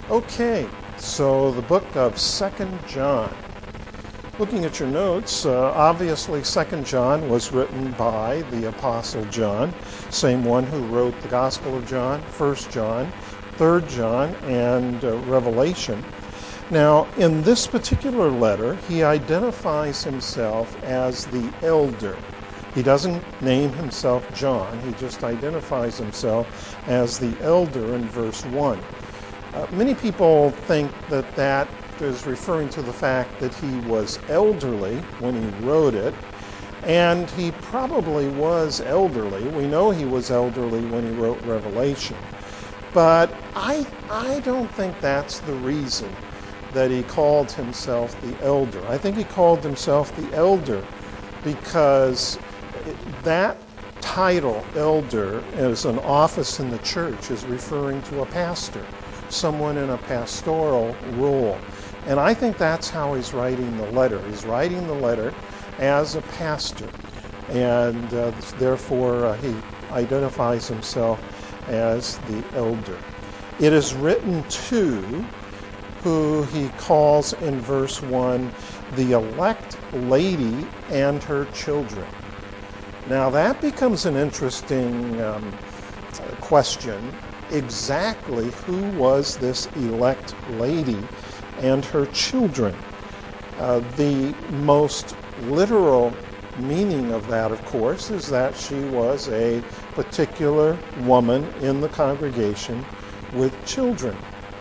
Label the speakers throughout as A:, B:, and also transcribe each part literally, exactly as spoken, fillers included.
A: Okay, so the book of Second John. Looking at your notes, uh, obviously Second John was written by the Apostle John, same one who wrote the Gospel of John, First John, Third John, and uh, Revelation. Now, in this particular letter, he identifies himself as the elder. He doesn't name himself John, he just identifies himself as the elder in verse one. Uh, many people think that that is referring to the fact that he was elderly when he wrote it, and he probably was elderly. We know he was elderly when he wrote Revelation. But I, I don't think that's the reason that he called himself the elder. I think he called himself the elder because that title, elder, as an office in the church, is referring to a pastor, someone in a pastoral role. And I think that's how he's writing the letter. He's writing the letter as a pastor, and uh, therefore uh, he identifies himself as the elder. It is written to who he calls in verse one the elect lady and her children. Now that becomes an interesting um, question. Exactly who was this elect lady and her children? Uh, the most literal meaning of that, of course, is that she was a particular woman in the congregation with children.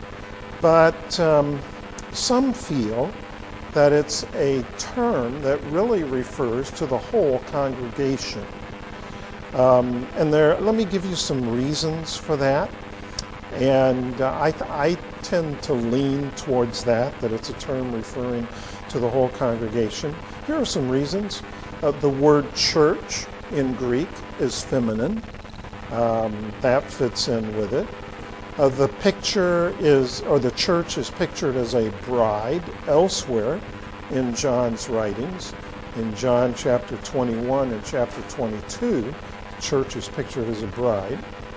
A: But um, some feel that it's a term that really refers to the whole congregation. Um, and there, let me give you some reasons for that. And uh, I, I tend to lean towards that, that it's a term referring to the whole congregation. Here are some reasons. Uh, the word church in Greek is feminine. Um, that fits in with it. Uh, the picture is, or the church is pictured as a bride elsewhere in John's writings. In John chapter twenty-one and chapter twenty-two, the church is pictured as a bride.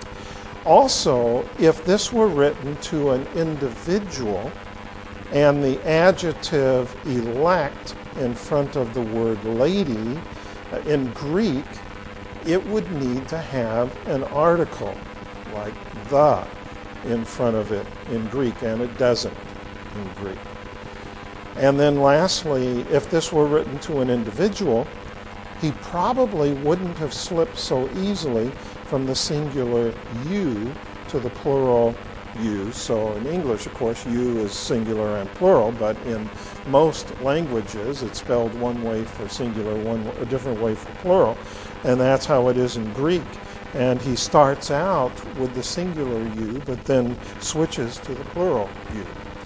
A: Also, if this were written to an individual and the adjective elect in front of the word lady, uh, in Greek, it would need to have an article like the in front of it in Greek, and it doesn't in Greek. And then lastly, if this were written to an individual, he probably wouldn't have slipped so easily from the singular you to the plural you. So in English, of course, you is singular and plural, but in most languages, it's spelled one way for singular, one a different way for plural, and that's how it is in Greek. And he starts out with the singular you, but then switches to the plural you.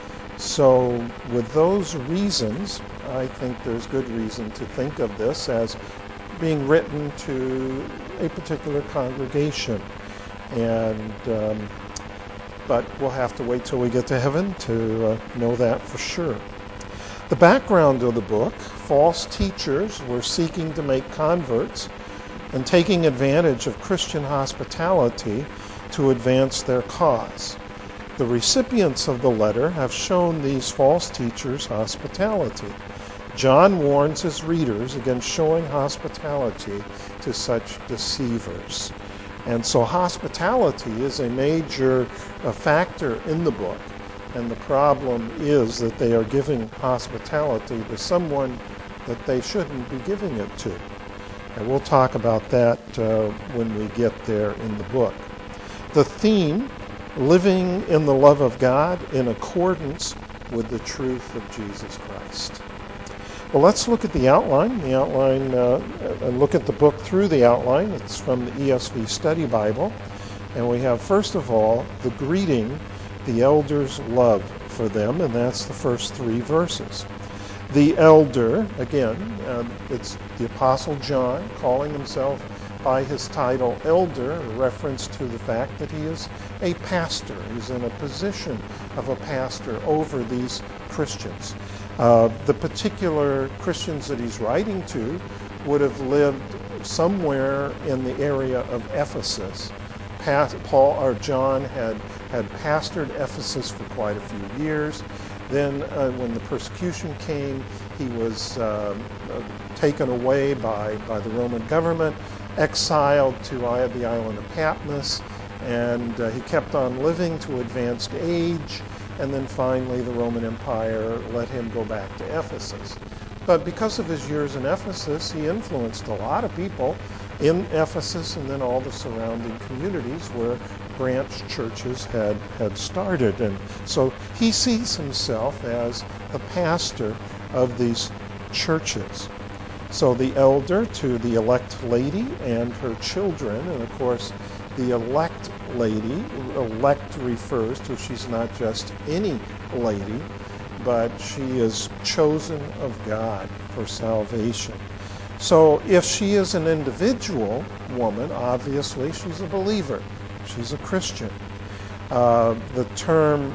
A: So with those reasons, I think there's good reason to think of this as being written to a particular congregation. And um, but we'll have to wait till we get to heaven to uh, know that for sure. The background of the book: false teachers were seeking to make converts and taking advantage of Christian hospitality to advance their cause. The recipients of the letter have shown these false teachers hospitality. John warns his readers against showing hospitality to such deceivers. And so hospitality is a major uh, factor in the book. And the problem is that they are giving hospitality to someone that they shouldn't be giving it to. And we'll talk about that uh, when we get there in the book. The theme: living in the love of God in accordance with the truth of Jesus Christ. Well, let's look at the outline. The outline, uh, and look at the book through the outline. It's from the E S V Study Bible. And we have, first of all, the greeting, the elder's love for them, and that's the first three verses. The elder, again, uh, it's the Apostle John calling himself by his title elder, a reference to the fact that he is a pastor. He's in a position of a pastor over these Christians. Uh, the particular Christians that he's writing to would have lived somewhere in the area of Ephesus. past, Paul or John had had pastored Ephesus for quite a few years. Then, uh, when the persecution came, he was uh, uh, taken away by, by the Roman government, exiled to the island of Patmos, and uh, he kept on living to advanced age, and then finally the Roman Empire let him go back to Ephesus. But because of his years in Ephesus, he influenced a lot of people in Ephesus and then all the surrounding communities where branch churches had, had started. And so he sees himself as the pastor of these churches. So the elder to the elect lady and her children, and of course the elect lady, elect refers to she's not just any lady, but she is chosen of God for salvation. So if she is an individual woman, obviously she's a believer. She's a Christian. Uh, the term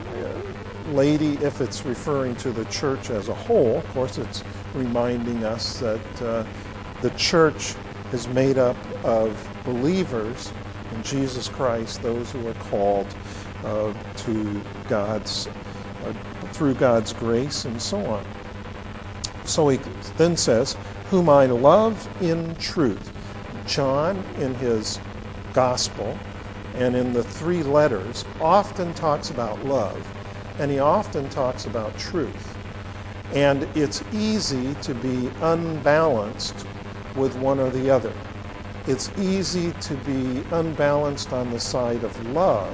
A: lady, if it's referring to the church as a whole, of course it's reminding us that uh, the church is made up of believers in Jesus Christ, those who are called uh, to God's, uh, through God's grace and so on. So he then says, whom I love in truth. John, in his gospel and in the three letters, often talks about love, and he often talks about truth. And it's easy to be unbalanced with one or the other. It's easy to be unbalanced on the side of love,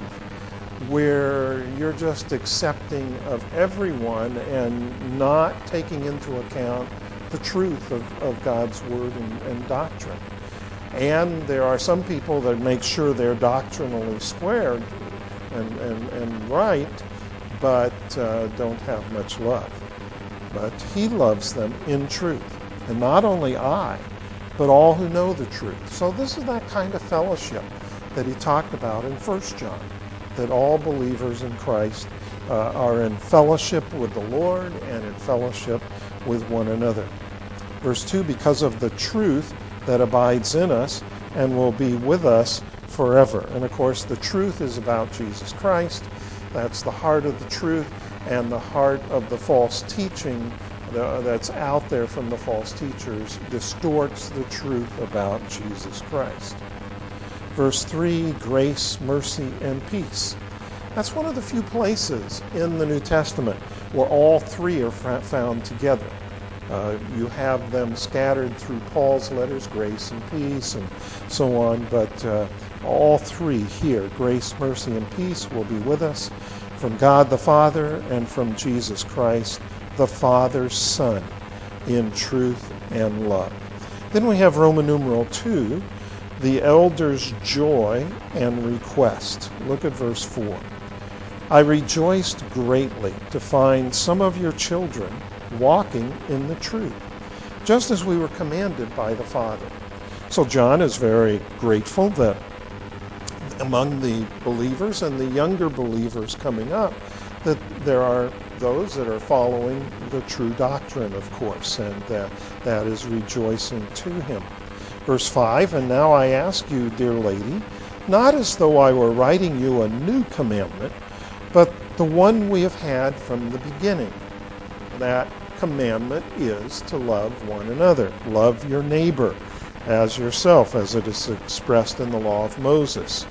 A: where you're just accepting of everyone and not taking into account the truth of, of God's word and, and doctrine. And there are some people that make sure they're doctrinally squared and, and, and right, but uh, don't have much love. But he loves them in truth. And not only I, but all who know the truth. So this is that kind of fellowship that he talked about in First John, that all believers in Christ uh, are in fellowship with the Lord and in fellowship with one another. Verse two, because of the truth that abides in us and will be with us forever. And of course, the truth is about Jesus Christ. That's the heart of the truth, and the heart of the false teaching that's out there from the false teachers distorts the truth about Jesus Christ. Verse three, grace, mercy, and peace. That's one of the few places in the New Testament where all three are found together. Uh, you have them scattered through Paul's letters, grace and peace, and so on, but uh, all three here, grace, mercy, and peace, will be with us from God the Father and from Jesus Christ, the Father's Son, in truth and love. Then we have Roman numeral two, the elder's joy and request. Look at verse four. I rejoiced greatly to find some of your children walking in the truth, just as we were commanded by the Father. So John is very grateful that among the believers and the younger believers coming up, that there are those that are following the true doctrine, of course, and that that is rejoicing to him. Verse five, and now I ask you, dear lady, not as though I were writing you a new commandment, but the one we have had from the beginning. That commandment is to love one another. Love your neighbor as yourself, as it is expressed in the law of Moses.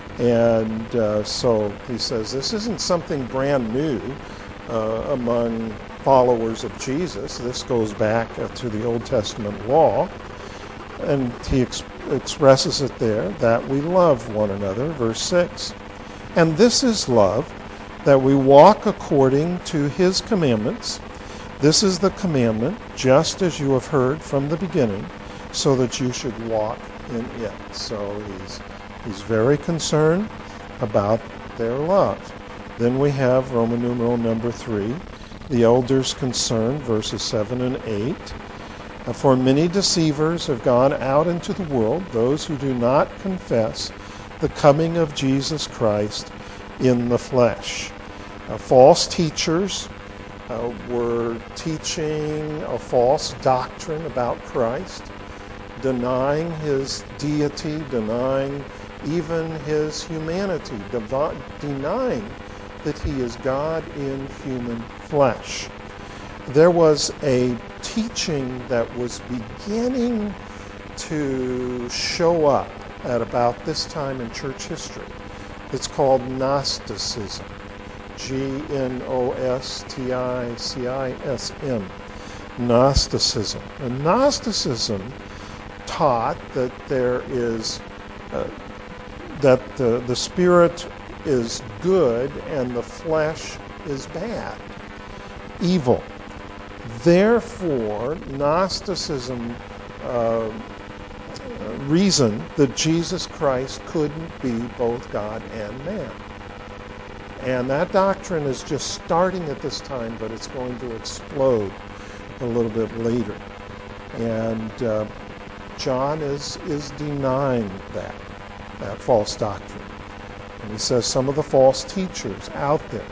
A: And uh, so he says this isn't something brand new uh, among followers of Jesus. This goes back uh, to the Old Testament law. And he ex- expresses it there, that we love one another. Verse six. And this is love, that we walk according to his commandments. This is the commandment, just as you have heard from the beginning, so that you should walk in it. So he's he's very concerned about their love. Then we have Roman numeral number three, the elder's concern, verses seven and eight. For many deceivers have gone out into the world, those who do not confess the coming of Jesus Christ in the flesh. Uh, false teachers uh, were teaching a false doctrine about Christ, denying his deity, denying even his humanity, dev- denying that he is God in human flesh. There was a teaching that was beginning to show up at about this time in church history. It's called Gnosticism. G N O S T I C I S M. Gnosticism. And Gnosticism taught that there is, uh, that the, the spirit is good and the flesh is bad, evil. Therefore, Gnosticism uh, reasoned that Jesus Christ couldn't be both God and man. And that doctrine is just starting at this time, but it's going to explode a little bit later. And uh, John is, is denying that, that false doctrine. And he says some of the false teachers out there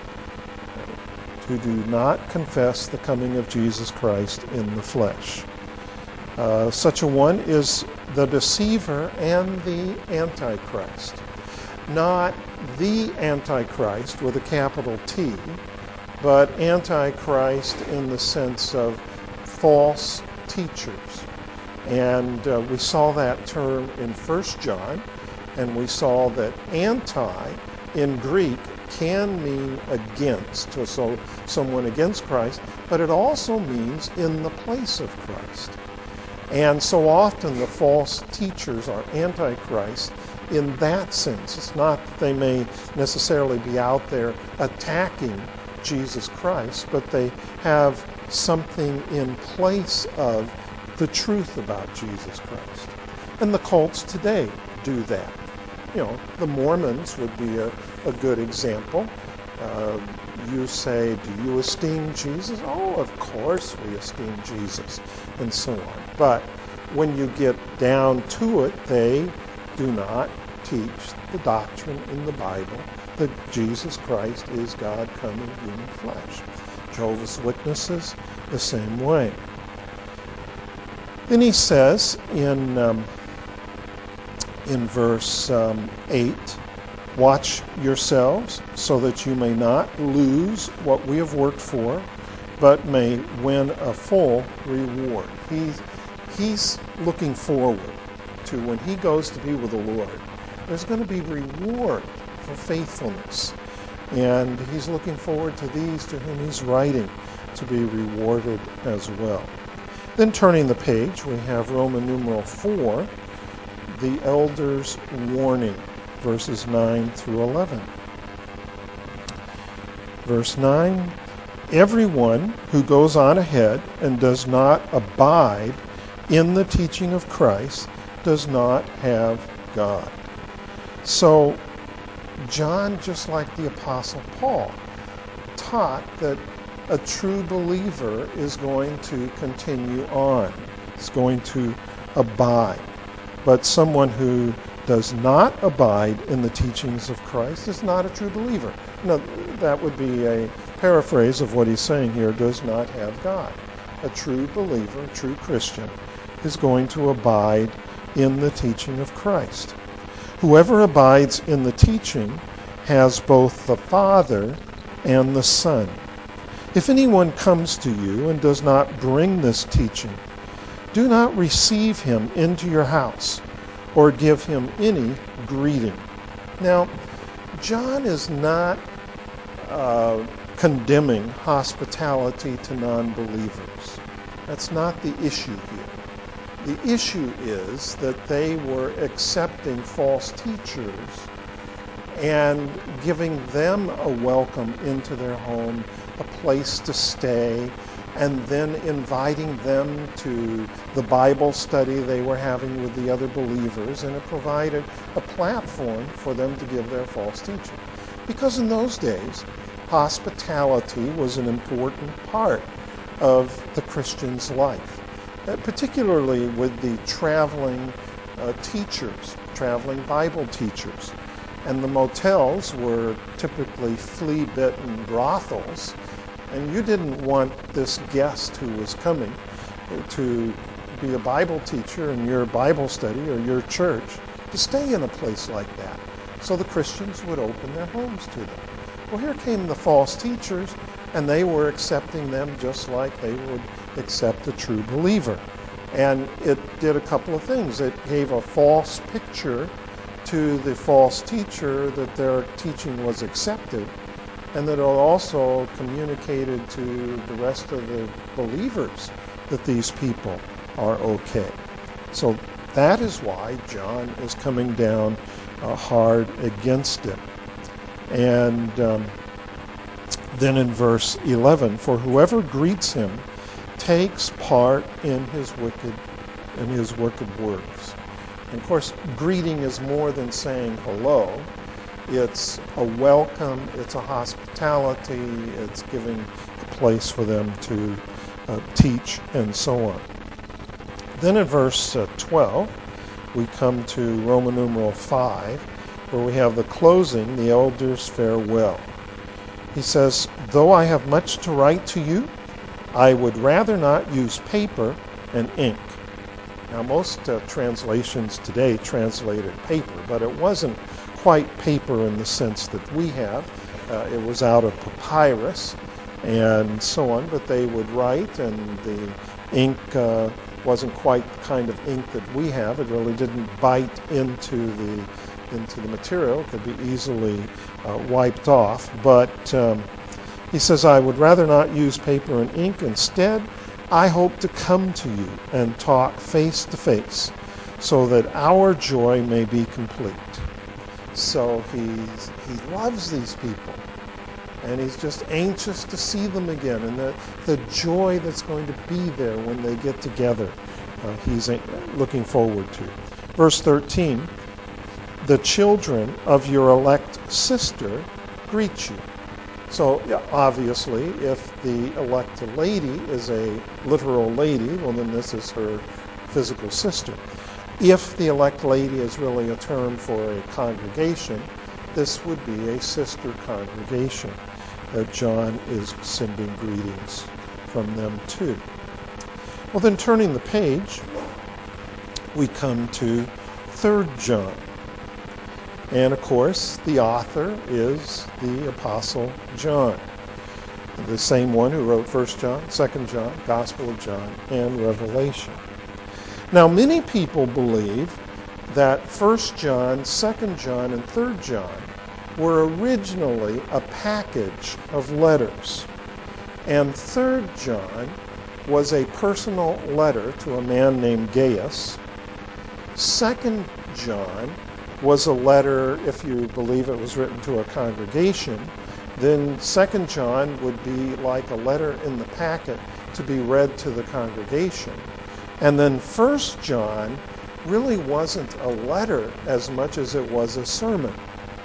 A: who do not confess the coming of Jesus Christ in the flesh. Uh, such a one is the deceiver and the Antichrist. Not the Antichrist with a capital T, but Antichrist in the sense of false teachers. And uh, we saw that term in First John, and we saw that anti in Greek can mean against, so someone against Christ, but it also means in the place of Christ. And so often the false teachers are antichrist in that sense. It's not that they may necessarily be out there attacking Jesus Christ, but they have something in place of the truth about Jesus Christ. And the cults today do that. You know, the Mormons would be a, a good example. Uh, you say, do you esteem Jesus? Oh, of course we esteem Jesus, and so on. But when you get down to it, they do not teach the doctrine in the Bible that Jesus Christ is God come in human flesh. Jehovah's Witnesses, the same way. Then he says in um, in verse um, eight, watch yourselves so that you may not lose what we have worked for, but may win a full reward. He's, he's looking forward to when he goes to be with the Lord. There's going to be reward for faithfulness. And he's looking forward to these to whom he's writing to be rewarded as well. Then turning the page, we have Roman numeral four, the elder's warning, verses nine through eleven. Verse nine, everyone who goes on ahead and does not abide in the teaching of Christ does not have God. So John, just like the Apostle Paul, taught that a true believer is going to continue on, is going to abide. But someone who does not abide in the teachings of Christ is not a true believer. Now, that would be a paraphrase of what he's saying here, does not have God. A true believer, a true Christian, is going to abide in the teaching of Christ. Whoever abides in the teaching has both the Father and the Son. If anyone comes to you and does not bring this teaching, do not receive him into your house or give him any greeting. Now, John is not uh, condemning hospitality to non-believers. That's not the issue here. The issue is that they were accepting false teachers and giving them a welcome into their home, a place to stay, and then inviting them to the Bible study they were having with the other believers, and it provided a platform for them to give their false teaching. Because in those days, hospitality was an important part of the Christian's life, particularly with the traveling uh, teachers, traveling Bible teachers. And the motels were typically flea-bitten brothels, and you didn't want this guest who was coming to be a Bible teacher in your Bible study or your church to stay in a place like that. So the Christians would open their homes to them. Well, here came the false teachers, and they were accepting them just like they would accept a true believer. And it did a couple of things. It gave a false picture to the false teacher that their teaching was accepted, and that it also communicated to the rest of the believers that these people are okay. So that is why John is coming down uh, hard against it. And um, then in verse eleven, for whoever greets him takes part in his wicked in his wicked works. And of course, greeting is more than saying hello. It's a welcome, it's a hospitality, it's giving a place for them to uh, teach, and so on. Then in verse uh, twelve, we come to Roman numeral five, where we have the closing, the elders' farewell. He says, though I have much to write to you, I would rather not use paper and ink. Now, most uh, translations today translated paper, but it wasn't quite paper in the sense that we have. Uh, it was out of papyrus and so on, but they would write, and the ink uh, wasn't quite the kind of ink that we have. It really didn't bite into the into the material. It could be easily uh, wiped off. But um, he says, I would rather not use paper and ink. Instead, I hope to come to you and talk face to face so that our joy may be complete. So he's, he loves these people, and he's just anxious to see them again, and the, the joy that's going to be there when they get together, uh, he's looking forward to. Verse thirteen, the children of your elect sister greet you. So obviously, if the elect lady is a literal lady, well, then this is her physical sister. If the elect lady is really a term for a congregation, this would be a sister congregation that John is sending greetings from them to. Well, then turning the page, we come to Third John. And of course, the author is the Apostle John, the same one who wrote First John, Second John, Gospel of John, and Revelation. Now, many people believe that First John, Second John, and Third John were originally a package of letters, and Third John was a personal letter to a man named Gaius. Second John was a letter, if you believe it was written to a congregation, then Second John would be like a letter in the packet to be read to the congregation. And then First John really wasn't a letter as much as it was a sermon.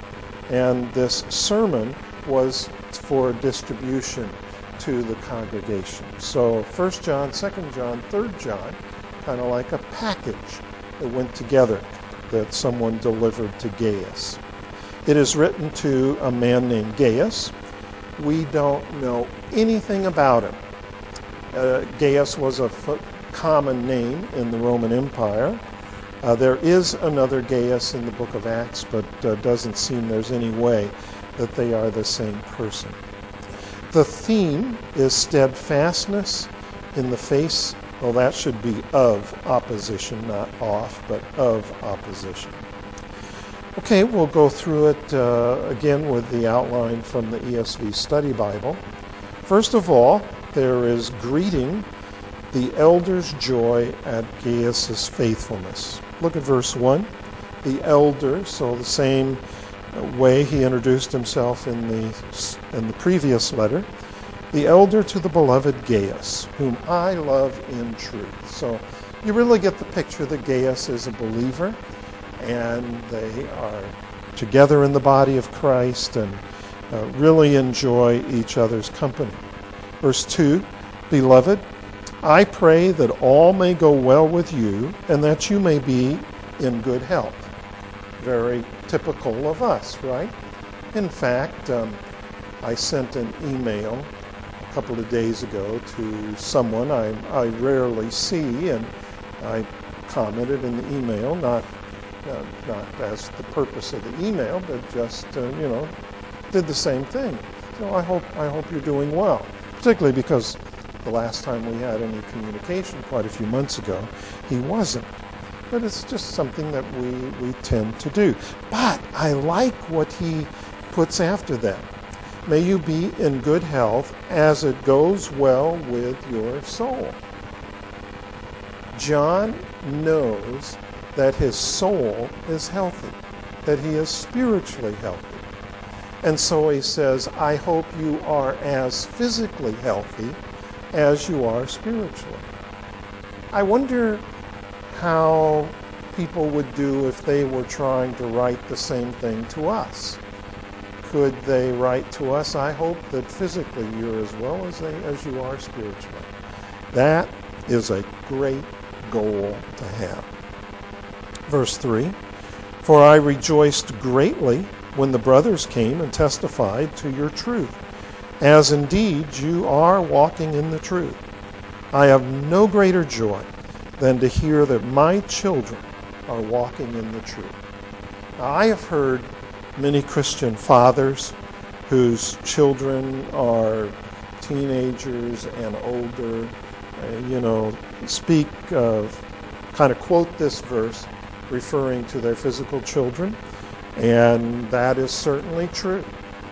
A: And this sermon was for distribution to the congregation. So First John, Second John, Third John, kind of like a package that went together that someone delivered to Gaius. It is written to a man named Gaius. We don't know anything about him. Uh, Gaius was a f- common name in the Roman Empire. Uh, there is another Gaius in the book of Acts, but uh, doesn't seem there's any way that they are the same person. The theme is steadfastness in the face. Well, that should be of opposition, not off, but of opposition. Okay, we'll go through it uh, again with the outline from the E S V Study Bible. First of all, there is greeting the elders' joy at Gaius' faithfulness. Look at verse one. The elder, so the same way he introduced himself in the in the previous letter. The elder to the beloved Gaius, whom I love in truth. So you really get the picture that Gaius is a believer, and they are together in the body of Christ and uh, really enjoy each other's company. Verse two, beloved, I pray that all may go well with you and that you may be in good health. Very typical of us, right? In fact, um, I sent an email a couple of days ago to someone I, I rarely see, and I commented in the email, not uh, not as the purpose of the email, but just, uh, you know, did the same thing. So I hope, I hope you're doing well, particularly because the last time we had any communication quite a few months ago, he wasn't. But it's just something that we, we tend to do. But I like what he puts after that. May you be in good health as it goes well with your soul. John knows that his soul is healthy, that he is spiritually healthy. And so he says, I hope you are as physically healthy as you are spiritually. I wonder how people would do if they were trying to write the same thing to us. Could they write to us, I hope that physically you're as well as, they, as you are spiritually. That is a great goal to have. Verse three, for I rejoiced greatly when the brothers came and testified to your truth, as indeed you are walking in the truth. I have no greater joy than to hear that my children are walking in the truth. Now, I have heard many Christian fathers whose children are teenagers and older, uh, you know, speak of, kind of quote this verse referring to their physical children, and that is certainly true.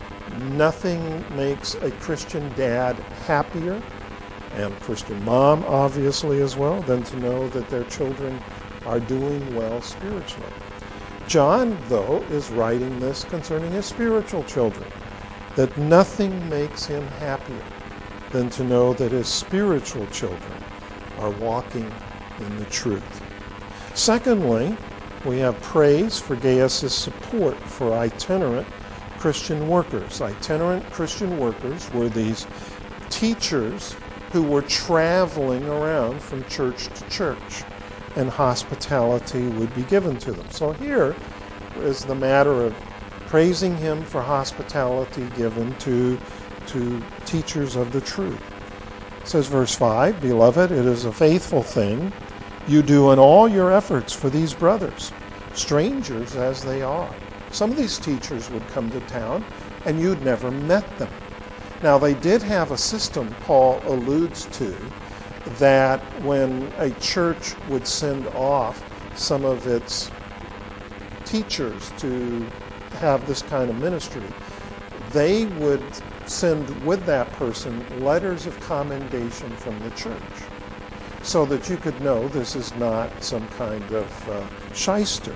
A: Nothing makes a Christian dad happier, and a Christian mom obviously as well, than to know that their children are doing well spiritually. John, though, is writing this concerning his spiritual children, that nothing makes him happier than to know that his spiritual children are walking in the truth. Secondly, we have praise for Gaius' support for itinerant Christian workers. Itinerant Christian workers were these teachers who were traveling around from church to church, and hospitality would be given to them. So here is the matter of praising him for hospitality given to, to teachers of the truth. It says, verse five, Beloved, it is a faithful thing you do in all your efforts for these brothers, strangers as they are. Some of these teachers would come to town and you'd never met them. Now, they did have a system, Paul alludes to, that when a church would send off some of its teachers to have this kind of ministry, they would send with that person letters of commendation from the church, so that you could know this is not some kind of uh, shyster.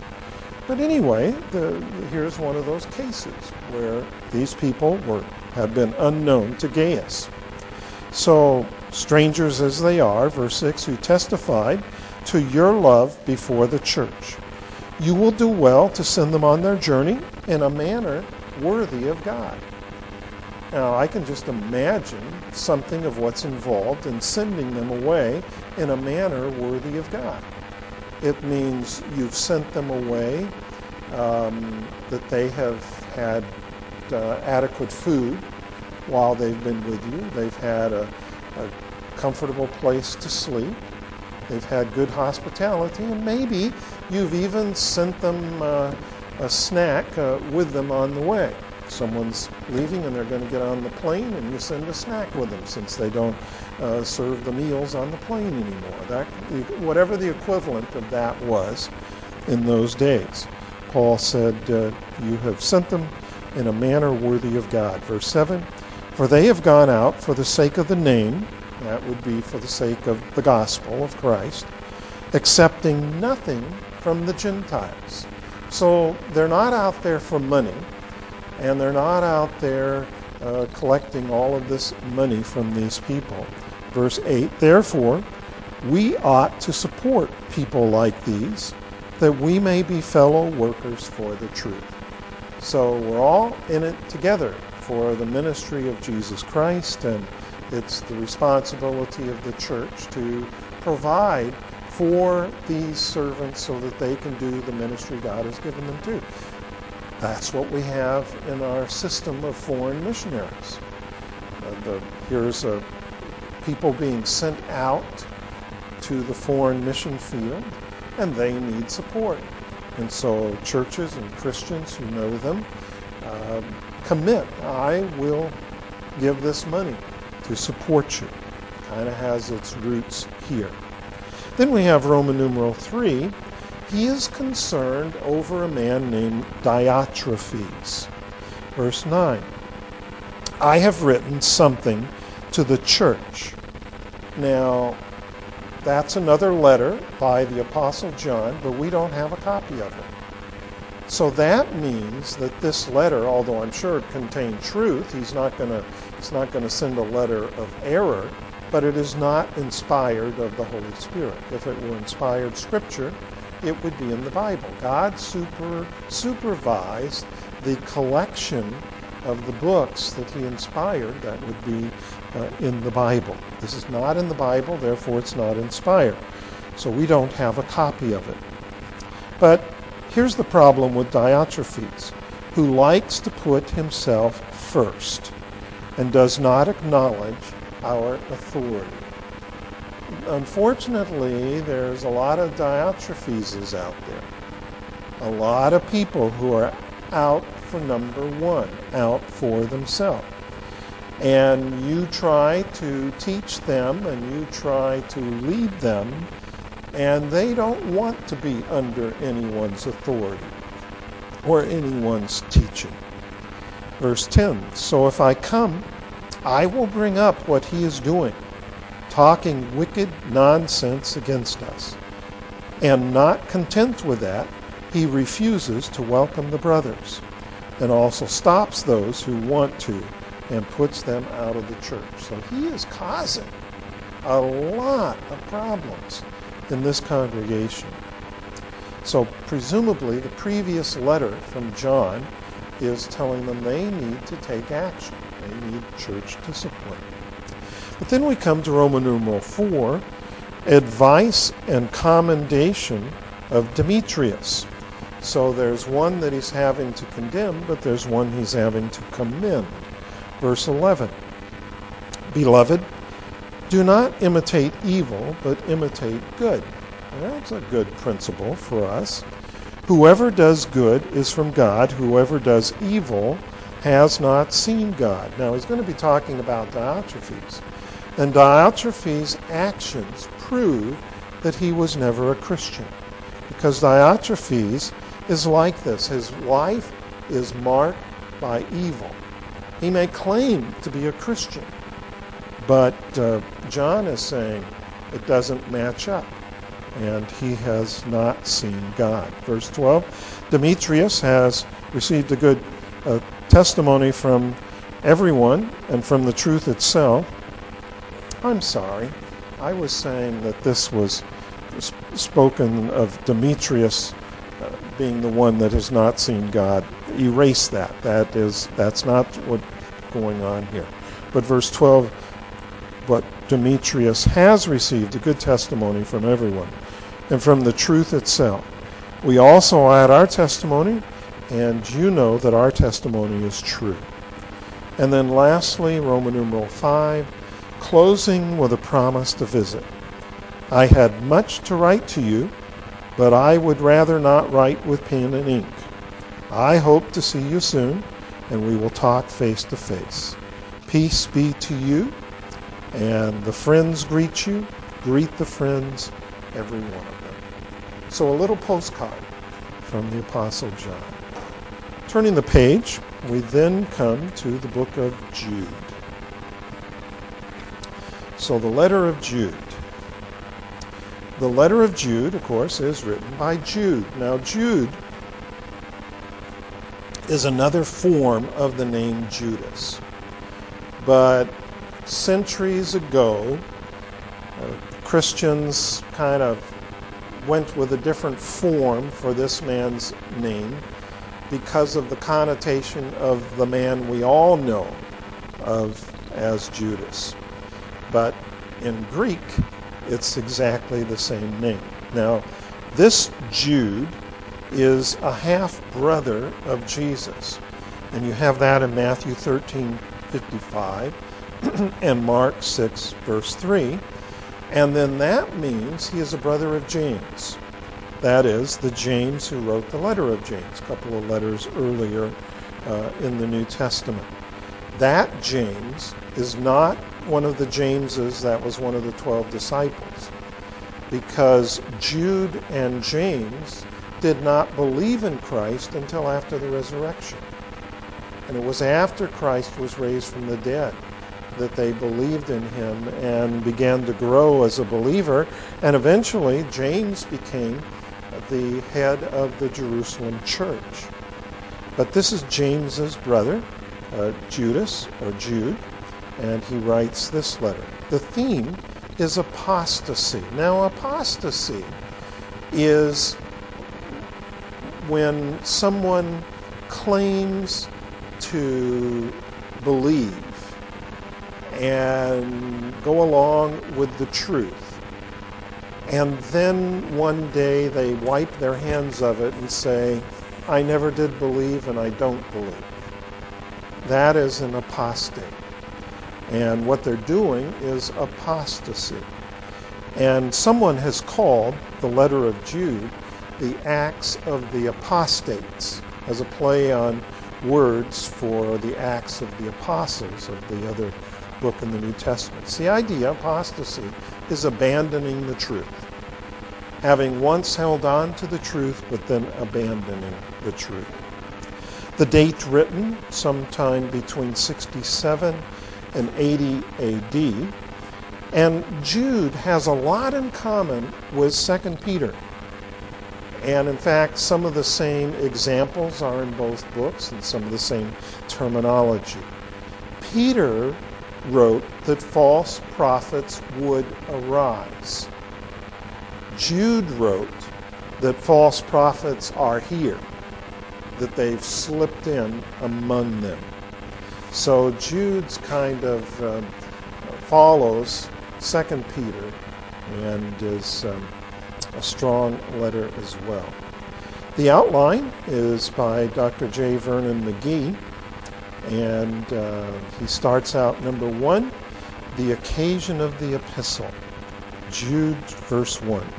A: But anyway, the, here's one of those cases where these people were have been unknown to Gaius. So, strangers as they are, verse six, who testified to your love before the church. You will do well to send them on their journey in a manner worthy of God. Now, I can just imagine something of what's involved in sending them away in a manner worthy of God. It means you've sent them away, um, that they have had uh, adequate food while they've been with you. They've had a, a comfortable place to sleep. They've had good hospitality, and maybe you've even sent them uh, a snack uh, with them on the way. Someone's leaving and they're going to get on the plane, and you send a snack with them since they don't uh, serve the meals on the plane anymore. That, whatever the equivalent of that was in those days. Paul said, uh, you have sent them in a manner worthy of God. Verse seven, for they have gone out for the sake of the name, that would be for the sake of the gospel of Christ, accepting nothing from the Gentiles. So they're not out there for money, and they're not out there uh, collecting all of this money from these people. Verse eight, therefore, we ought to support people like these, that we may be fellow workers for the truth. So we're all in it together for the ministry of Jesus Christ, and it's the responsibility of the church to provide for these servants so that they can do the ministry God has given them to. That's what we have in our system of foreign missionaries. Uh, the, here's a, people being sent out to the foreign mission field, and they need support. And so churches and Christians who know them uh, commit, I will give this money to support you. Kind of has its roots here. Then we have Roman numeral three. He is concerned over a man named Diotrephes. Verse nine. I have written something to the church. Now, that's another letter by the Apostle John, but we don't have a copy of it. So that means that this letter, although I'm sure it contained truth, he's not going to he's not going to send a letter of error, but it is not inspired of the Holy Spirit. If it were inspired Scripture, it would be in the Bible. God super supervised the collection of the books that he inspired that would be uh, in the Bible. This is not in the Bible, therefore it's not inspired. So we don't have a copy of it. But here's the problem with Diotrephes, who likes to put himself first and does not acknowledge our authority. Unfortunately, there's a lot of Diotrepheses out there. A lot of people who are out for number one, out for themselves. And you try to teach them and you try to lead them, and they don't want to be under anyone's authority or anyone's teaching. Verse ten, so if I come, I will bring up what he is doing, talking wicked nonsense against us. And not content with that, he refuses to welcome the brothers, and also stops those who want to and puts them out of the church. So he is causing a lot of problems in this congregation. So presumably the previous letter from John is telling them they need to take action. They need church discipline. But then we come to Roman numeral four, advice and commendation of Demetrius. So there's one that he's having to condemn, but there's one he's having to commend. Verse eleven, beloved, do not imitate evil, but imitate good. And that's a good principle for us. Whoever does good is from God. Whoever does evil has not seen God. Now, he's going to be talking about Diotrephes. And Diotrephes' actions prove that he was never a Christian. Because Diotrephes is like this. His life is marked by evil. He may claim to be a Christian, but uh, John is saying it doesn't match up, and he has not seen God. Verse twelve, Demetrius has received a good uh, testimony from everyone and from the truth itself. I'm sorry, I was saying that this was spoken of Demetrius uh, being the one that has not seen God. Erase that. That is, that's not what's going on here. But verse twelve, but Demetrius has received a good testimony from everyone and from the truth itself. We also add our testimony, and you know that our testimony is true. And then lastly, Roman numeral five, closing with a promise to visit. I had much to write to you, but I would rather not write with pen and ink. I hope to see you soon, and we will talk face to face. Peace be to you, and the friends greet you. Greet the friends, every one of them. So a little postcard from the Apostle John. Turning the page, we then come to the book of Jude. So the letter of Jude. The letter of Jude, of course, is written by Jude. Now, Jude is another form of the name Judas. But centuries ago, uh, Christians kind of went with a different form for this man's name because of the connotation of the man we all know of as Judas. But in Greek, it's exactly the same name. Now, this Jude is a half-brother of Jesus. And you have that in Matthew thirteen fifty-five and Mark six, verse three. And then that means he is a brother of James. That is, the James who wrote the letter of James, a couple of letters earlier uh, in the New Testament. That James is not one of the Jameses that was one of the twelve disciples, because Jude and James did not believe in Christ until after the resurrection. And it was after Christ was raised from the dead that they believed in him and began to grow as a believer. And eventually, James became the head of the Jerusalem church. But this is James's brother, uh, Judas, or Jude, and he writes this letter. The theme is apostasy. Now, apostasy is when someone claims to believe and go along with the truth, and then one day they wipe their hands of it and say, I never did believe and I don't believe. That is an apostate. And what they're doing is apostasy. And someone has called the letter of Jude the Acts of the Apostates, as a play on words for the Acts of the Apostles of the other book in the New Testament. It's the idea, apostasy, is abandoning the truth. Having once held on to the truth, but then abandoning the truth. The date written sometime between sixty-seven and eighty A D. And Jude has a lot in common with Second Peter. And in fact, some of the same examples are in both books and some of the same terminology. Peter wrote that false prophets would arise. Jude wrote that false prophets are here, that they've slipped in among them. So Jude's kind of um, follows Second Peter and is um, a strong letter as well. The outline is by Doctor J. Vernon McGee, and uh, he starts out, number one, the occasion of the epistle. Jude, verse one.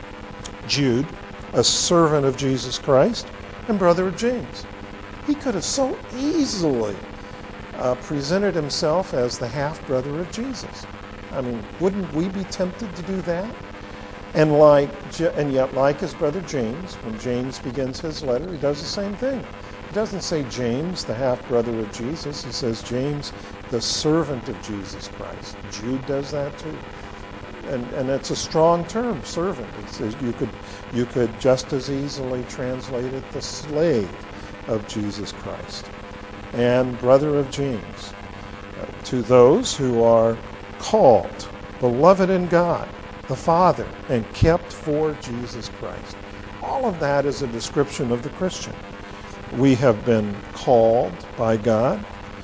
A: Jude, a servant of Jesus Christ and brother of James. He could have so easily uh, presented himself as the half-brother of Jesus. I mean, wouldn't we be tempted to do that? And like, and yet, like his brother James, when James begins his letter, he does the same thing. He doesn't say James, the half-brother of Jesus. He says James, the servant of Jesus Christ. Jude does that too. And, and it's a strong term, servant. It says you could, you could just as easily translate it the slave of Jesus Christ. And brother of James. Uh, to those who are called, beloved in God, the Father, and kept for Jesus Christ. All of that is a description of the Christian. We have been called by God.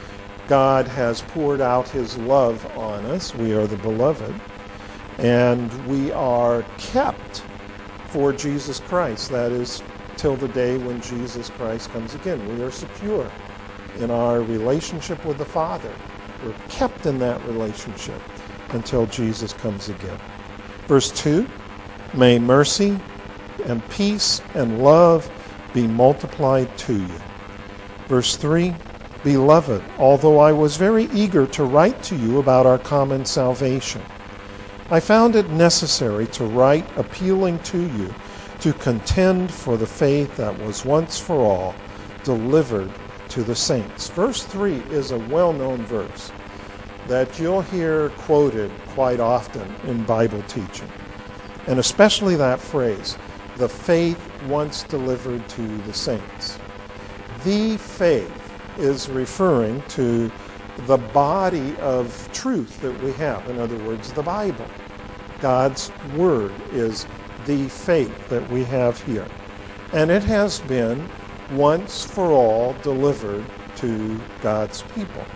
A: God has poured out his love on us. We are the beloved. And we are kept for Jesus Christ. That is, till the day when Jesus Christ comes again. We are secure in our relationship with the Father. We're kept in that relationship until Jesus comes again. Verse two, may mercy and peace and love be multiplied to you. Verse three, beloved, although I was very eager to write to you about our common salvation, I found it necessary to write appealing to you to contend for the faith that was once for all delivered to the saints. Verse three is a well-known verse that you'll hear quoted quite often in Bible teaching, and especially that phrase, the faith once delivered to the saints. The faith is referring to the body of truth that we have. In other words, the Bible. God's Word is the faith that we have here. And it has been once for all delivered to God's people.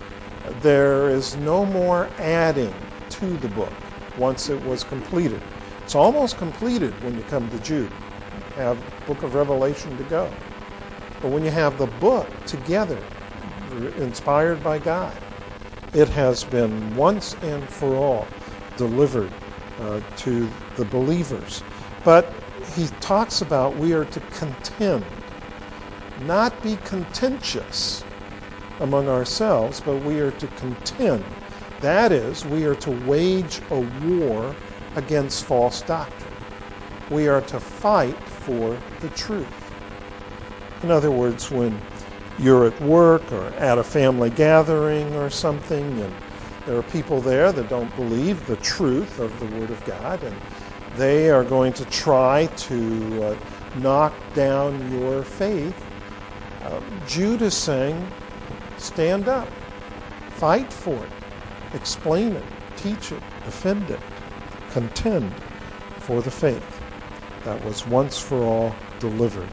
A: There is no more adding to the book once it was completed. It's almost completed when you come to Jude. You have the book of Revelation to go. But when you have the book together, inspired by God, it has been once and for all delivered uh, to the believers. But he talks about we are to contend, not be contentious among ourselves, but we are to contend. That is, we are to wage a war against false doctrine. We are to fight for the truth. In other words, when you're at work or at a family gathering or something, and there are people there that don't believe the truth of the Word of God, and they are going to try to uh, knock down your faith, uh, Jude is saying, stand up, fight for it, explain it, teach it, defend it, contend for the faith that was once for all delivered.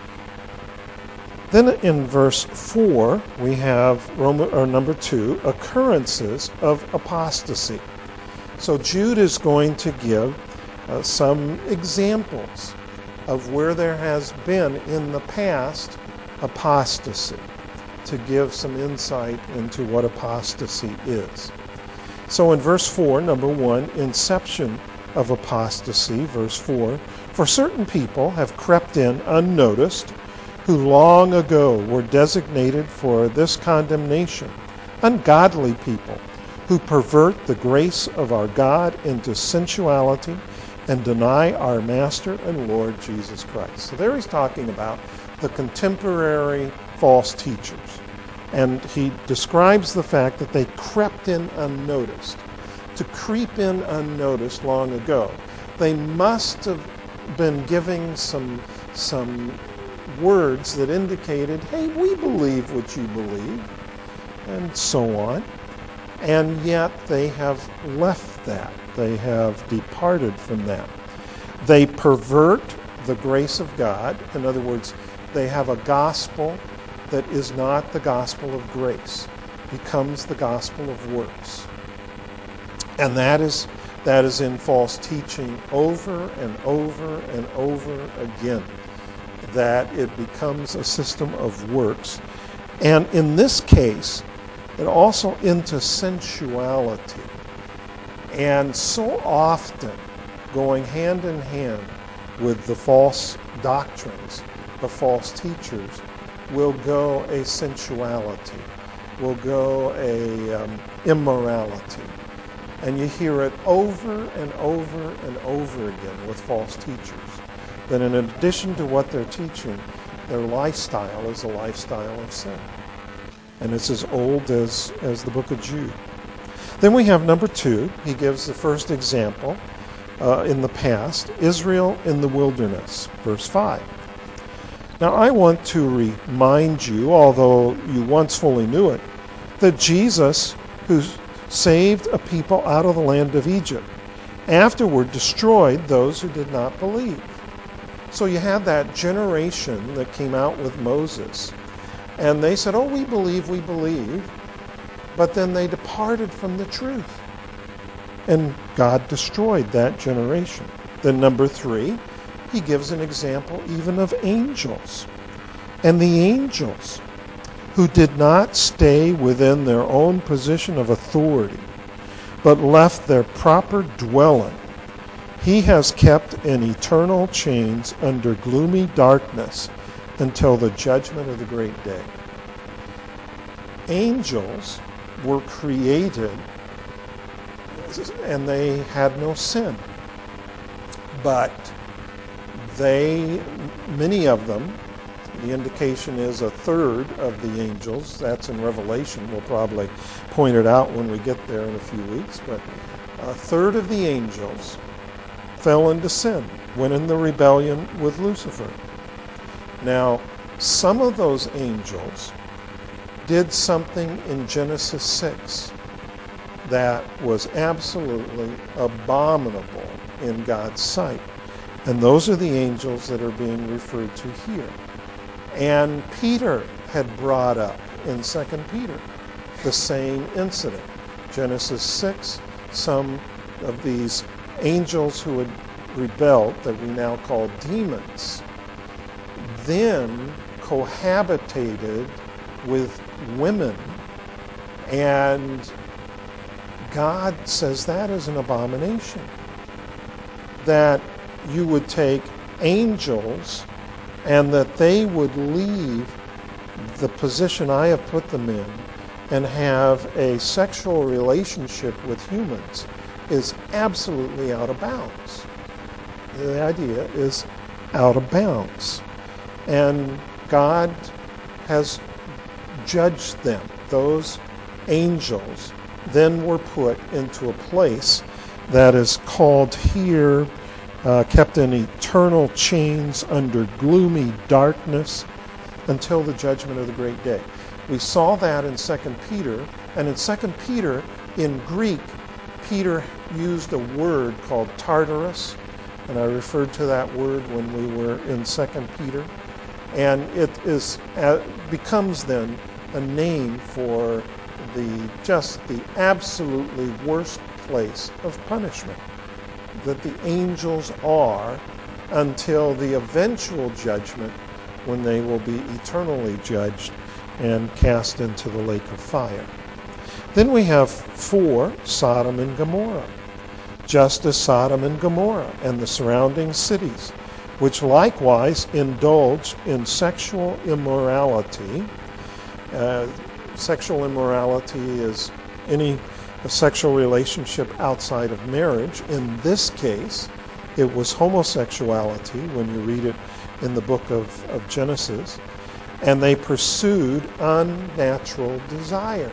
A: Then in verse four, we have Roman, or number two, occurrences of apostasy. So Jude is going to give uh, some examples of where there has been in the past apostasy, to give some insight into what apostasy is. So in verse four, number one, inception of apostasy, verse four, for certain people have crept in unnoticed, who long ago were designated for this condemnation, ungodly people who pervert the grace of our God into sensuality and deny our Master and Lord Jesus Christ. So there he's talking about the contemporary false teachers. And he describes the fact that they crept in unnoticed. To creep in unnoticed long ago, they must have been giving some some words that indicated, hey, we believe what you believe, and so on. And yet they have left that. They have departed from that. They pervert the grace of God. In other words, they have a gospel that is not the gospel of grace, becomes the gospel of works. And that is that is in false teaching over and over and over again, that it becomes a system of works. And in this case, it also into sensuality. And so often going hand in hand with the false doctrines, the false teachers, will go a sensuality, will go a um, immorality. And you hear it over and over and over again with false teachers, that in addition to what they're teaching, their lifestyle is a lifestyle of sin. And it's as old as, as the book of Jude. Then we have number two. He gives the first example uh, in the past, Israel in the wilderness, verse five. Now I want to remind you, although you once fully knew it, that Jesus, who saved a people out of the land of Egypt, afterward destroyed those who did not believe. So you had that generation that came out with Moses, and they said, oh, we believe, we believe, but then they departed from the truth, and God destroyed that generation. Then number three, he gives an example even of angels. And the angels who did not stay within their own position of authority, but left their proper dwelling, he has kept in eternal chains under gloomy darkness until the judgment of the great day. Angels were created and they had no sin. But they, many of them, the indication is a third of the angels, that's in Revelation, we'll probably point it out when we get there in a few weeks, but a third of the angels fell into sin, went in the rebellion with Lucifer. Now, some of those angels did something in Genesis six that was absolutely abominable in God's sight. And those are the angels that are being referred to here. And Peter had brought up in Second Peter the same incident. Genesis six, some of these angels who had rebelled, that we now call demons, then cohabitated with women, and God says that is an abomination. That you would take angels, and that they would leave the position I have put them in and have a sexual relationship with humans is absolutely out of bounds. The idea is out of bounds. And God has judged them. Those angels then were put into a place that is called here, uh, kept in eternal chains under gloomy darkness until the judgment of the great day. We saw that in Second Peter, and in Second Peter, in Greek, Peter used a word called Tartarus, and I referred to that word when we were in Second Peter, and it is uh, becomes then a name for the just the absolutely worst place of punishment that the angels are until the eventual judgment when they will be eternally judged and cast into the lake of fire. Then we have four, Sodom and Gomorrah, just as Sodom and Gomorrah and the surrounding cities, which likewise indulged in sexual immorality. Uh, sexual immorality is any sexual relationship outside of marriage. In this case, it was homosexuality when you read it in the book of, of Genesis. And they pursued unnatural desire.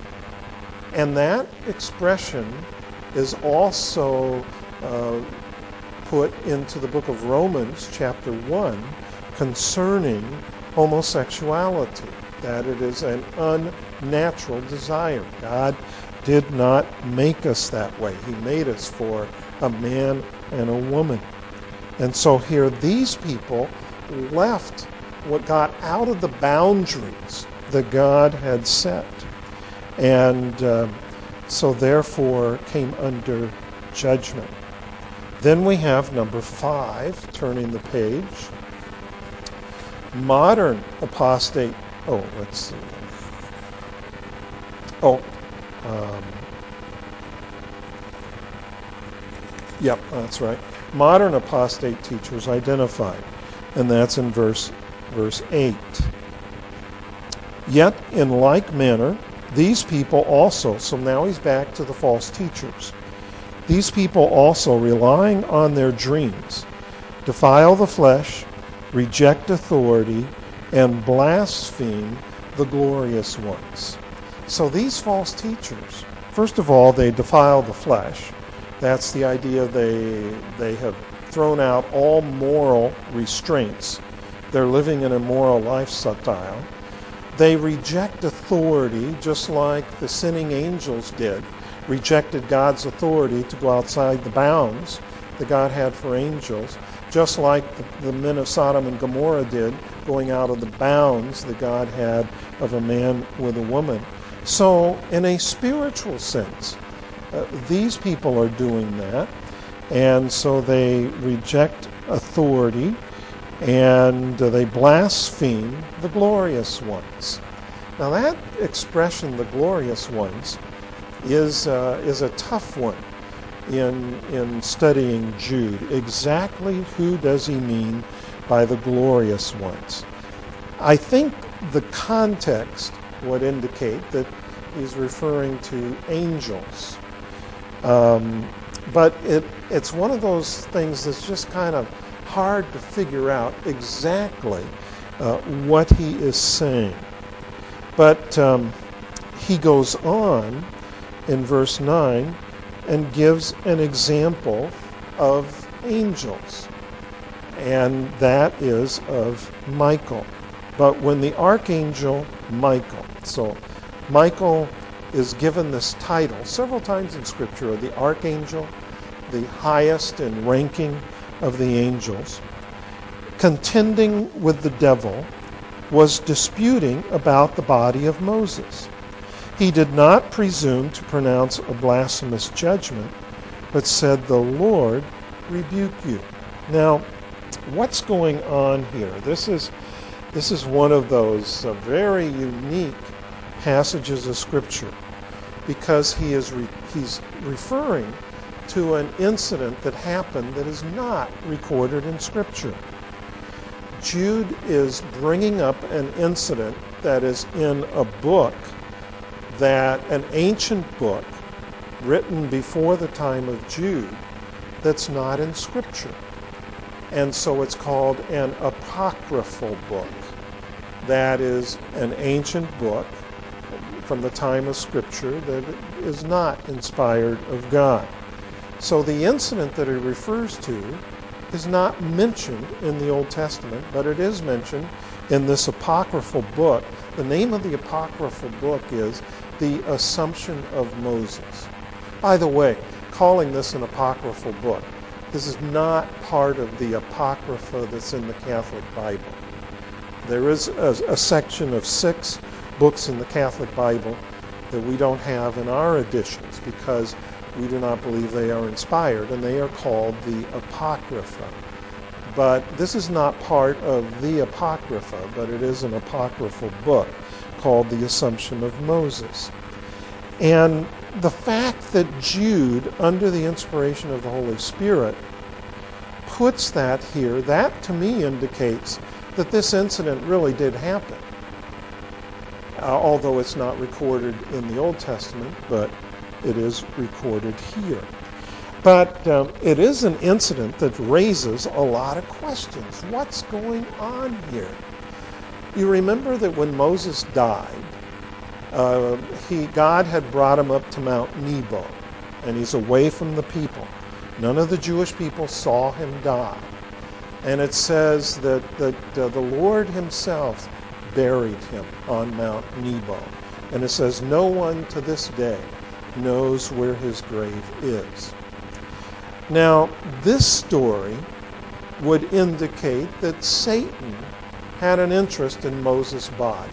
A: And that expression is also uh, put into the book of Romans, chapter one, concerning homosexuality, that it is an unnatural desire. God did not make us that way. He made us for a man and a woman. And so here these people left what got out of the boundaries that God had set. And uh, so therefore came under judgment. Then we have number five, turning the page. Modern apostate, oh, let's see. Oh, um, yep, that's right. Modern apostate teachers identified, and that's in verse verse eight. Yet in like manner, these people also, so now he's back to the false teachers. These people also, relying on their dreams, defile the flesh, reject authority, and blaspheme the glorious ones. So these false teachers, first of all, they defile the flesh. That's the idea they they have thrown out all moral restraints. They're living an immoral lifestyle. They reject authority just like the sinning angels did, rejected God's authority to go outside the bounds that God had for angels, just like the, the men of Sodom and Gomorrah did, going out of the bounds that God had of a man with a woman. So in a spiritual sense, uh, these people are doing that, and so they reject authority, and uh, they blaspheme the glorious ones. Now that expression, the glorious ones, is uh, is a tough one in in studying Jude. Exactly who does he mean by the glorious ones? I think the context would indicate that he's referring to angels. Um, but it it's one of those things that's just kind of hard to figure out exactly uh, what he is saying. But um, he goes on in verse nine and gives an example of angels, and that is of Michael. But when the archangel Michael, so Michael is given this title several times in Scripture, the archangel, the highest in ranking of the angels, contending with the devil, was disputing about the body of Moses. He did not presume to pronounce a blasphemous judgment, but said, "The Lord rebuke you." Now, what's going on here? This is this is one of those uh, very unique passages of Scripture, because he is re- he's referring to an incident that happened that is not recorded in Scripture. Jude is bringing up an incident that is in a book, that an ancient book written before the time of Jude, that's not in Scripture. And so it's called an apocryphal book. That is an ancient book from the time of Scripture that is not inspired of God. So the incident that it refers to is not mentioned in the Old Testament, but it is mentioned in this apocryphal book. The name of the apocryphal book is The Assumption of Moses. By the way, calling this an apocryphal book, this is not part of the Apocrypha that's in the Catholic Bible. There is a, a section of six books in the Catholic Bible that we don't have in our editions because we do not believe they are inspired, and they are called the Apocrypha. But this is not part of the Apocrypha, but it is an apocryphal book called The Assumption of Moses. And the fact that Jude, under the inspiration of the Holy Spirit, puts that here, that to me indicates that this incident really did happen. Uh, although it's not recorded in the Old Testament, but it is recorded here. But um, it is an incident that raises a lot of questions. What's going on here? You remember that when Moses died, uh, he God had brought him up to Mount Nebo, and he's away from the people. None of the Jewish people saw him die. And it says that, that uh, the Lord himself buried him on Mount Nebo. And it says no one to this day knows where his grave is. Now, this story would indicate that Satan had an interest in Moses' body.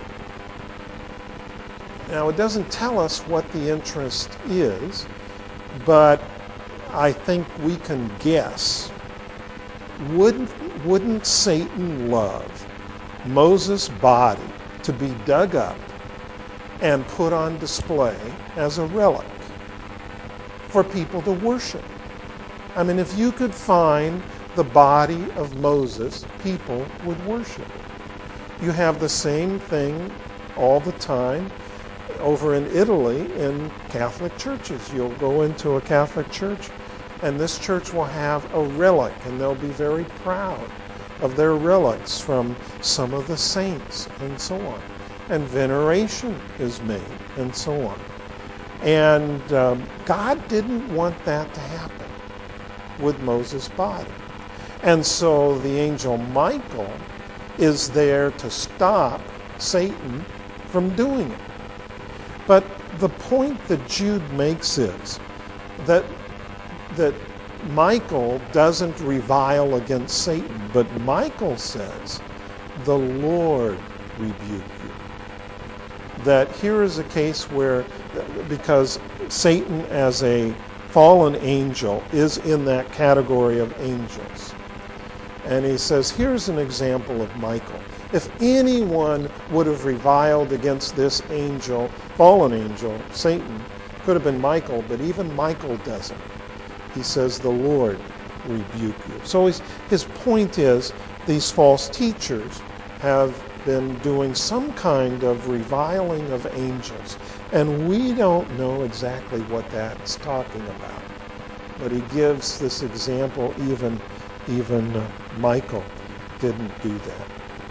A: Now, it doesn't tell us what the interest is, but I think we can guess. Wouldn't, wouldn't Satan love Moses' body to be dug up and put on display as a relic for people to worship? I mean, if you could find the body of Moses, people would worship it. You have the same thing all the time over in Italy in Catholic churches. You'll go into a Catholic church, and this church will have a relic, and they'll be very proud of their relics from some of the saints and so on. And veneration is made and so on. And um, God didn't want that to happen with Moses' body. And so the angel Michael is there to stop Satan from doing it. But the point that Jude makes is that that Michael doesn't revile against Satan, but Michael says, the Lord rebuke you. That here is a case where, because Satan as a fallen angel is in that category of angels. And he says, here's an example of Michael. If anyone would have reviled against this angel, fallen angel, Satan, could have been Michael, but even Michael doesn't. He says, the Lord rebuke you. So his, his point is, these false teachers have been doing some kind of reviling of angels, and we don't know exactly what that's talking about. But he gives this example, even, even uh, Michael didn't do that.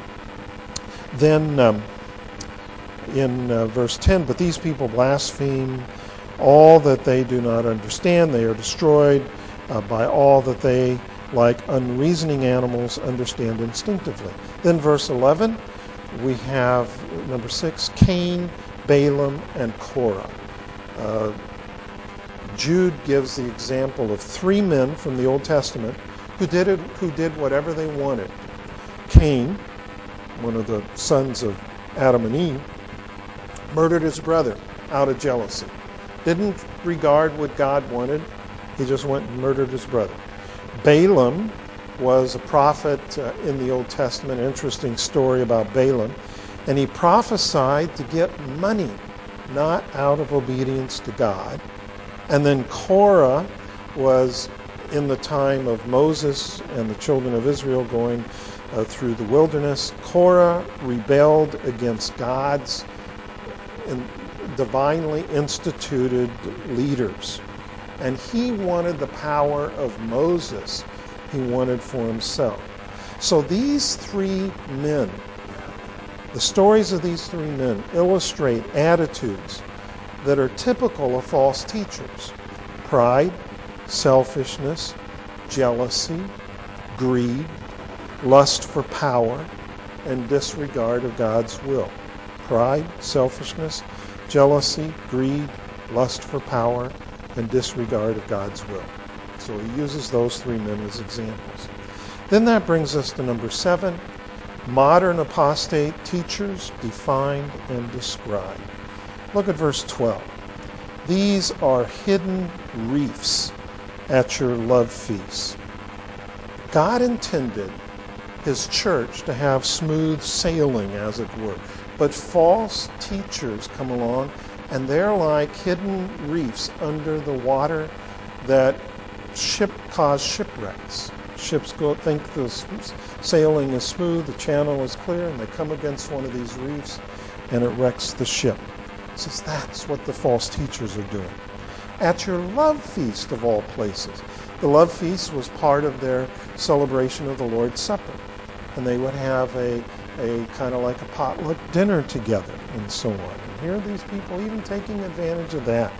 A: Then um, in uh, verse ten, but these people blaspheme all that they do not understand. They are destroyed uh, by all that they, like unreasoning animals, understand instinctively. Then verse eleven, we have number six, Cain, Balaam, and Korah. Uh, Jude gives the example of three men from the Old Testament who did it, who did whatever they wanted. Cain, one of the sons of Adam and Eve, murdered his brother out of jealousy. Didn't regard what God wanted. He just went and murdered his brother. Balaam was a prophet uh, in the Old Testament. Interesting story about Balaam. And he prophesied to get money, not out of obedience to God. And then Korah was in the time of Moses and the children of Israel going uh, through the wilderness. Korah rebelled against God's divinely instituted leaders. And he wanted the power of Moses, he wanted for himself. So these three men, the stories of these three men illustrate attitudes that are typical of false teachers: pride, selfishness, jealousy, greed, lust for power, and disregard of God's will. Pride, selfishness, jealousy, greed, lust for power, and disregard of God's will. So he uses those three men as examples. Then that brings us to number seven, modern apostate teachers defined and described. Look at verse twelve. These are hidden reefs at your love feasts. God intended his church to have smooth sailing, as it were. But false teachers come along, and they're like hidden reefs under the water that ship cause shipwrecks. Ships go think the sailing is smooth, the channel is clear, and they come against one of these reefs, and it wrecks the ship. It says that's what the false teachers are doing. At your love feast, of all places. The love feast was part of their celebration of the Lord's Supper. And they would have a, a kind of like a potluck dinner together and so on. And here are these people even taking advantage of that.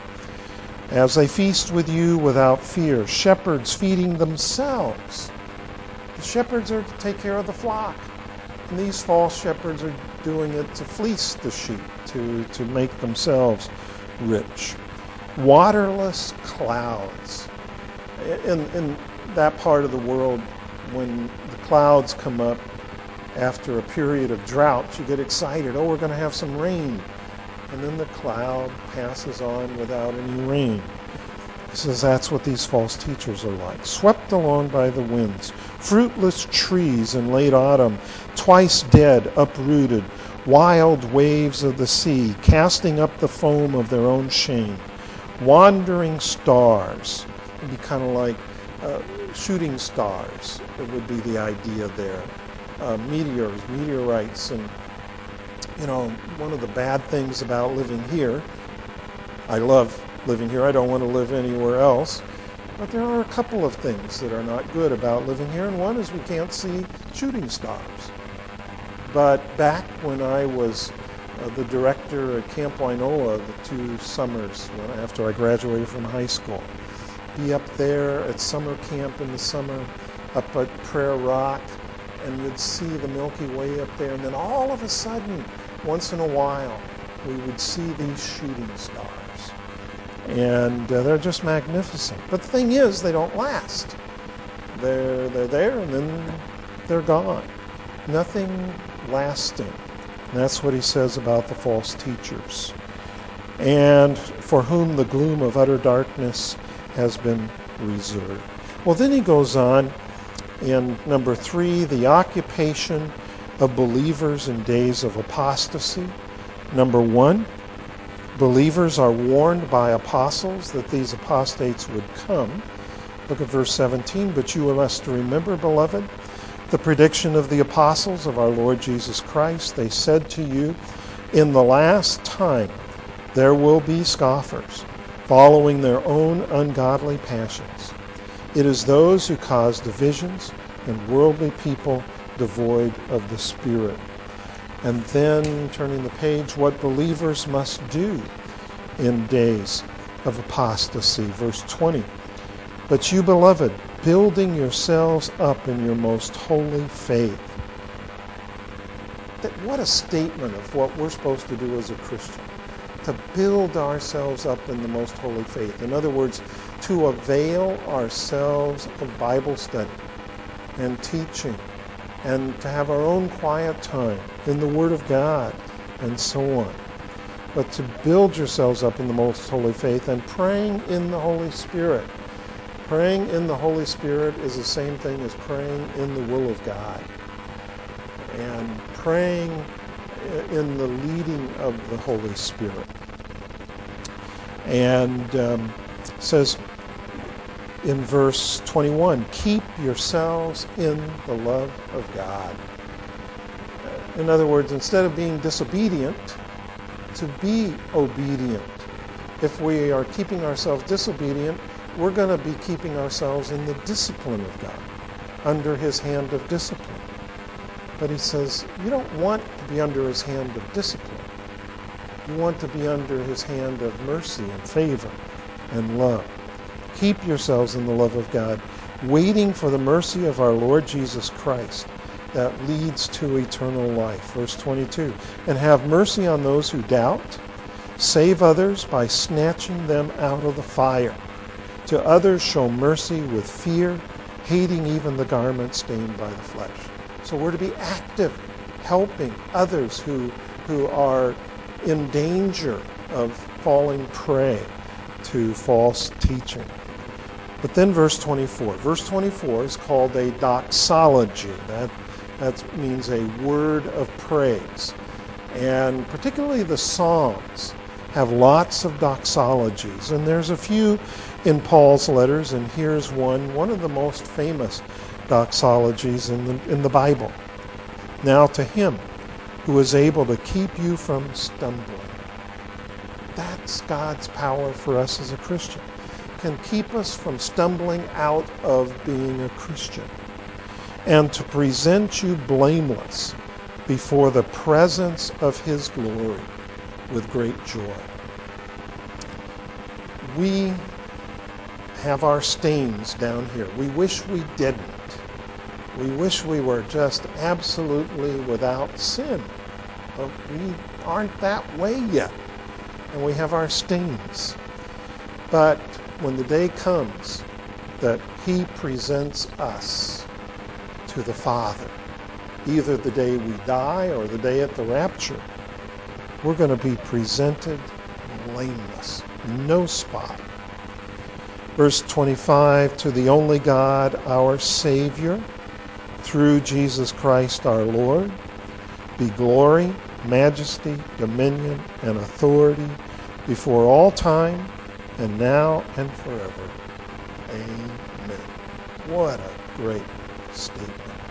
A: As they feast with you without fear, shepherds feeding themselves. The shepherds are to take care of the flock. And these false shepherds are doing it to fleece the sheep, to, to make themselves rich. Waterless clouds. In, in that part of the world, when the clouds come up after a period of drought, you get excited. Oh, we're going to have some rain. And then the cloud passes on without any rain. He says that's what these false teachers are like. Swept along by the winds, fruitless trees in late autumn, twice dead, uprooted, wild waves of the sea, casting up the foam of their own shame, wandering stars. It'd be kind of like uh, shooting stars. It would be the idea there. Uh, meteors, meteorites, and you know, one of the bad things about living here, I love living here, I don't want to live anywhere else, but there are a couple of things that are not good about living here, and one is we can't see shooting stars. But back when I was uh, the director at Camp Wainola, the two summers when, after I graduated from high school, be up there at summer camp in the summer, up at Prayer Rock, and you'd see the Milky Way up there, and then all of a sudden, once in a while, we would see these shooting stars. And uh, they're just magnificent. But the thing is, they don't last. They're, they're there, and then they're gone. Nothing lasting. And that's what he says about the false teachers. And for whom the gloom of utter darkness has been reserved. Well, then he goes on in number three, the occupation of believers in days of apostasy. Number one, believers are warned by apostles that these apostates would come. Look at verse seventeen. But you must remember, beloved, the prediction of the apostles of our Lord Jesus Christ. They said to you, in the last time there will be scoffers, following their own ungodly passions. It is those who cause divisions and worldly people devoid of the Spirit. And then, turning the page, what believers must do in days of apostasy. Verse twenty. But you, beloved, building yourselves up in your most holy faith. That, what a statement of what we're supposed to do as a Christian. To build ourselves up in the most holy faith. In other words, to avail ourselves of Bible study and teaching, and to have our own quiet time in the Word of God, and so on. But to build yourselves up in the most holy faith and praying in the Holy Spirit. Praying in the Holy Spirit is the same thing as praying in the will of God. And praying in the leading of the Holy Spirit. And um, says, in verse twenty-one, keep yourselves in the love of God. In other words, instead of being disobedient, to be obedient. If we are keeping ourselves disobedient, we're going to be keeping ourselves in the discipline of God, under his hand of discipline. But he says, you don't want to be under his hand of discipline. You want to be under his hand of mercy and favor and love. Keep yourselves in the love of God, waiting for the mercy of our Lord Jesus Christ that leads to eternal life. Verse twenty-two, and have mercy on those who doubt. Save others by snatching them out of the fire. To others show mercy with fear, hating even the garment stained by the flesh. So we're to be active, helping others who, who are in danger of falling prey to false teaching. But then verse twenty-four. Verse twenty-four is called a doxology. That, that means a word of praise. And particularly the Psalms have lots of doxologies. And there's a few in Paul's letters, and here's one, one of the most famous doxologies in the, in the Bible. Now to him who is able to keep you from stumbling. That's God's power for us as a Christian. Can keep us from stumbling out of being a Christian. And to present you blameless before the presence of his glory with great joy. We have our stains down here. We wish we didn't. We wish we were just absolutely without sin. But we aren't that way yet. And we have our stains. But when the day comes that he presents us to the Father, either the day we die or the day at the rapture, we're going to be presented blameless, no spot. Verse twenty-five, to the only God, our Savior, through Jesus Christ our Lord, be glory, majesty, dominion, and authority before all time, and now and forever. Amen. What a great statement.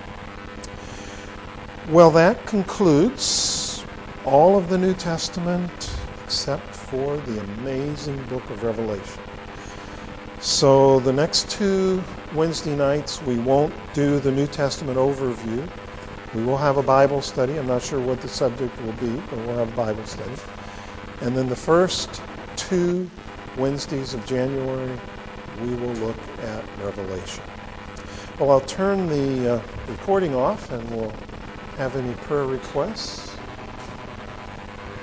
A: Well, that concludes all of the New Testament except for the amazing book of Revelation. So the next two Wednesday nights, we won't do the New Testament overview. We will have a Bible study. I'm not sure what the subject will be, but we'll have a Bible study. And then the first two Wednesdays of January, we will look at Revelation. Well, I'll turn the uh, recording off, and we'll have any prayer requests.